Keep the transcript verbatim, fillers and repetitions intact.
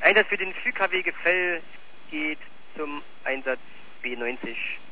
Einsatz für den Flug K W Gefell geht zum Einsatz B neunzig.